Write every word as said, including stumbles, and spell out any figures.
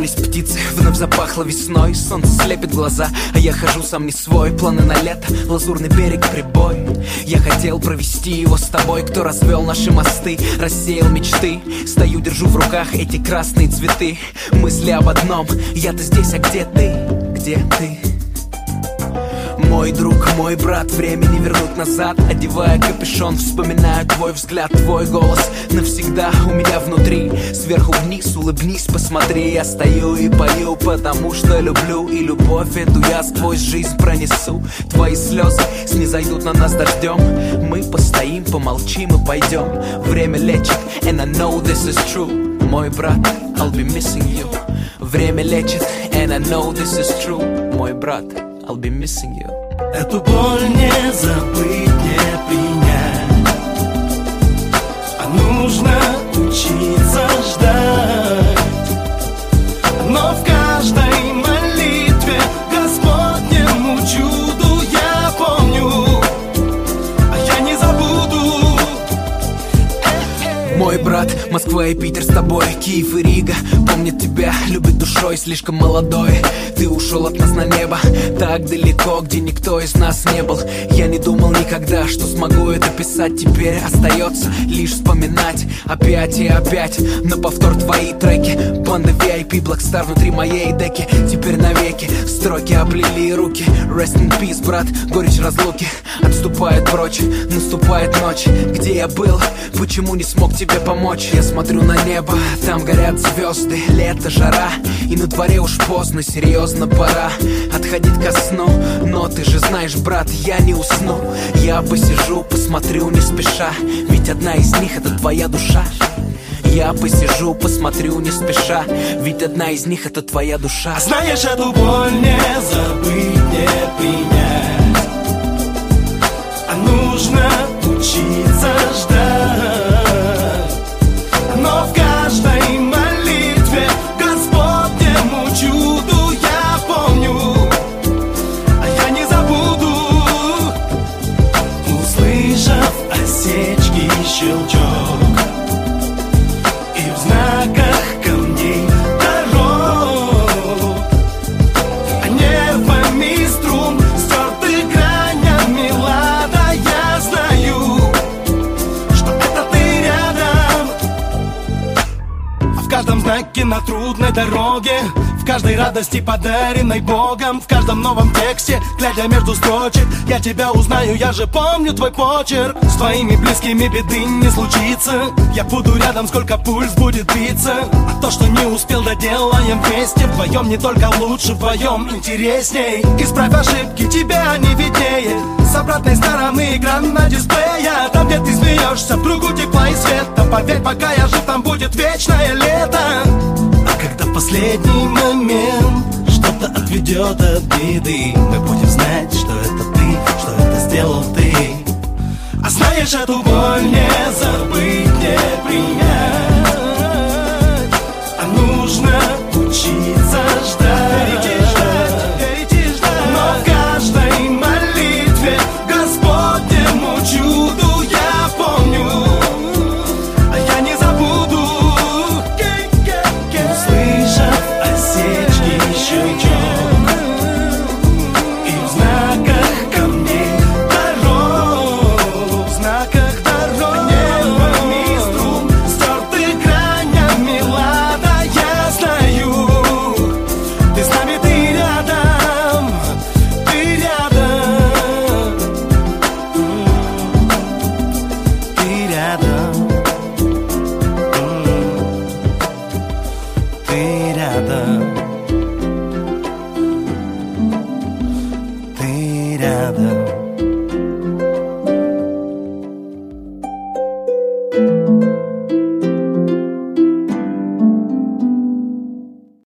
Разлетались птицы, вновь запахло весной. Солнце слепит глаза, а я хожу сам не свой. Планы на лето, лазурный берег, прибой. Я хотел провести его с тобой. Кто развел наши мосты, рассеял мечты. Стою, держу в руках эти красные цветы. Мысли об одном, я-то здесь, а где ты? Где ты? Мой друг, мой брат, время не вернуть назад. Одевая капюшон, вспоминаю твой взгляд, твой голос навсегда у меня внутри. Сверху вниз, улыбнись, посмотри. Я стою и пою, потому что люблю. И любовь эту я сквозь жизнь пронесу. Твои слезы снизойдут на нас дождем. Мы постоим, помолчим и пойдем. Время лечит, and I know this is true. Мой брат, I'll be missing you. Время лечит, and I know this is true. Мой брат, I'll be missing you. Эту боль не забыть, не принять, а нужно учиться ждать. Но в каждой молитве Господнему чуду я помню, а я не забуду. Мой брат, Москва и Питер с тобой, Киев и Рига помнит тебя, любит душой, слишком молодой. Ты ушел от нас на небо, так далеко, где никто из нас не был. Я не думал никогда, что смогу это писать. Теперь остается лишь вспоминать опять и опять. На повтор твои треки, банда ви ай пи, Blackstar внутри моей деки. Теперь навеки строки оплели руки. Rest in peace, брат, горечь разлуки отступает прочь, наступает ночь. Где я был, почему не смог тебе помочь? Я смотрю на небо, там горят звезды. Лето, жара, и на дворе уж поздно, серьезно пора отходить ко сну. Но ты же знаешь, брат, я не усну. Я посижу, посмотрю не спеша, ведь одна из них это твоя душа. Я посижу, посмотрю не спеша, ведь одна из них это твоя душа. Знаешь, эту боль не забыть, не принять, а нужно учиться ждать. Но в каждой молитве Господнему чуду я помню, а я не забуду. Услышав осечки и щелчок, и в знаках камней дорог, а нервами струн стерты гранями лада, я знаю, что это ты рядом. А в каждом знаке на трудной дороге, в каждой радости, подаренной Богом, в каждом новом тексте, глядя между строчек, я тебя узнаю, я же помню твой почерк. С твоими близкими беды не случится, я буду рядом, сколько пульс будет биться. А то, что не успел, доделаем вместе. Вдвоем не только лучше, вдвоем интересней. Исправь ошибки, тебя не виднее. С обратной стороны экран на дисплее, там, где ты смеешься, в кругу тепла и света. Поверь, пока я жив, там будет вечное лето. А когда последний момент что-то отведет от беды, мы будем знать, что это ты, что это сделал ты. А знаешь, эту боль не забыть, не принять, а нужно учиться ждать. Но в каждой молитве Господнему чуду я помню, а я не забуду. Услышав осечки и щелчок, и в знаках камней дорог, в знаках дорог, нервами струн стерты гранями лада, я знаю, ты с нами, ты рядом, ты рядом, ты рядом, ты рядом, ты рядом.